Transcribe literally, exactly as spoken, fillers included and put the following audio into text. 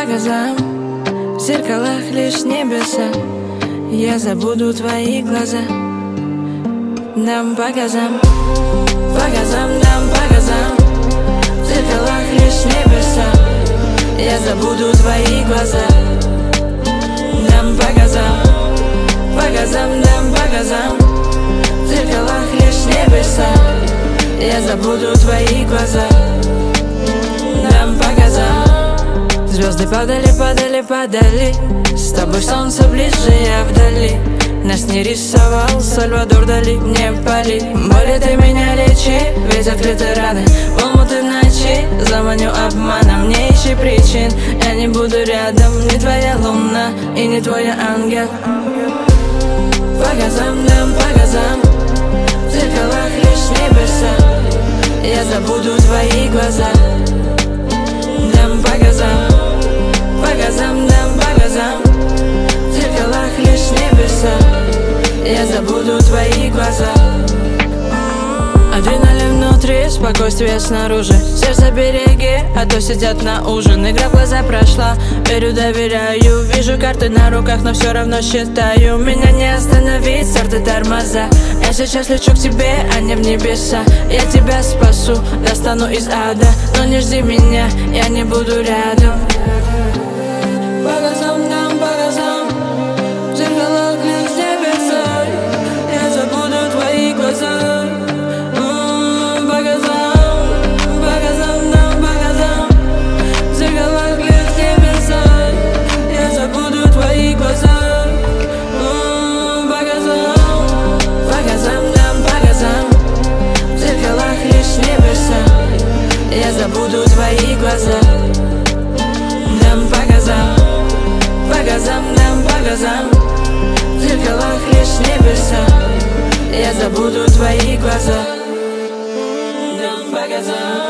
по газам, в зеркалах лишь небеса. Я забуду твои глаза. Дам по газам, по газам, дам по газам, в зеркалах лишь небеса. Я забуду твои глаза. Дам по газам, по газам, дам по газам, в зеркалах лишь небеса. Я забуду твои глаза. Дам по газам. Звезды падали, падали, падали. С тобой солнце ближе, я вдали. Нас не рисовал Сальвадор Дали. Не пали, боли ты меня лечи. Ведь открыты раны, омуты ночи. Заманю обманом, не ищи причин. Я не буду рядом, не твоя луна и не твой ангел. По газам, дам по газам, в зеркалах лишь небеса. Я забуду твои глаза. Дам по газам, по газам, дам по газам, в зеркалах лишь небеса. Я забуду твои глаза. Адреналин внутри, спокойствие снаружи. Сердце береги, а то сидят на ужин. Игра в глаза прошла, верю, доверяю. Вижу карты на руках, но все равно считаю. Меня не остановить, старты тормоза. Я сейчас лечу к тебе, а не в небеса. Я тебя спасу, достану из ада. Но не жди меня, я не буду рядом. По газам, дам по газам, в зеркалах лишь небеса. Я забуду твои глаза. По газам, по газам, дам по газам, в зеркалах лишь небеса. Я забуду твои глаза. По газам, по газам, дам по газам, в зеркалах лишь небеса. Я забуду твои глаза. Дам по газам, по газам, дам по газам, в зеркалах лишь небеса. Я забуду твои глаза. Дам по газам.